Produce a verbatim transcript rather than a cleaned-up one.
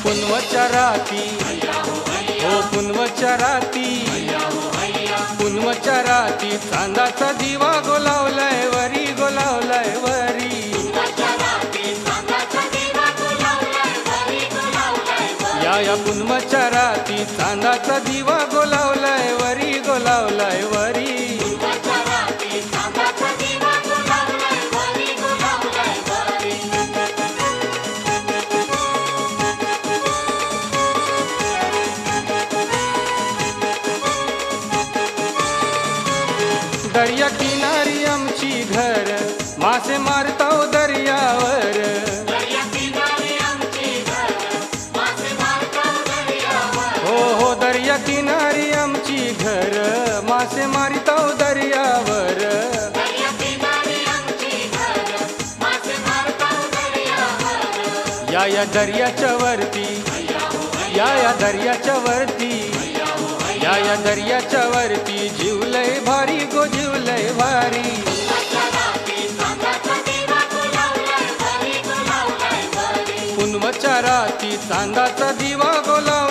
पुनवच्या राती हो पुनवच्या राती पुनवच्या राती चांदाचा दिवा गोलावलाय वरी गोलावलाय वरी या या पुनवच्या राती चांदाचा दिवा गोलावलाय वरी गोलावलाय वरी दर्या किनारी आमची घर मासे मारताव दर्यावर हो हो दर्या किनारी आमची घर मासे मारताव दर्यावर या या दर्याच्या वरती या या दर्याच्या वरती या या दर्याच्या वरती जीवलय भारी गो जीवलय भारी पुनवच्या राती चांदाचा दिवा गोला